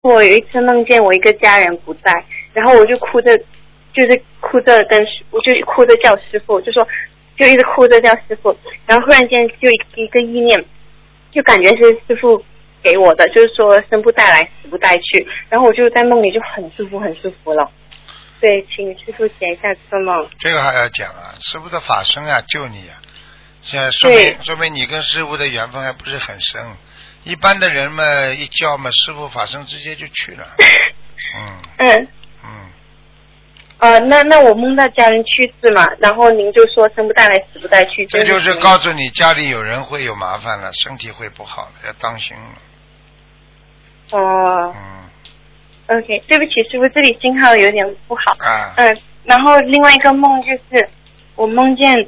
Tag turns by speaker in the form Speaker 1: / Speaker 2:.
Speaker 1: 我有一次梦见我一个家人不在，然后我就哭着，我就哭着叫师父，就一直哭着叫师父，然后忽然间就一个意念，就感觉是师父给我的，就是说生不带来死不带去，然后我就在梦里就很舒服了。对，请师父解一下这个梦。
Speaker 2: 这个还要讲啊，师父的法身啊救你啊，现在说明你跟师父的缘分还不是很深。一般的人嘛，一叫嘛，师父法身直接就去了。
Speaker 1: 那我梦到家人去世嘛，然后您就说生不带来死不带去，
Speaker 2: 这就是告诉你家里有人会有麻烦了，身体会不好了，要当心了。
Speaker 1: 哦。OK， 对不起师父，这里信号有点不好。
Speaker 2: 啊。
Speaker 1: 然后另外一个梦就是我梦见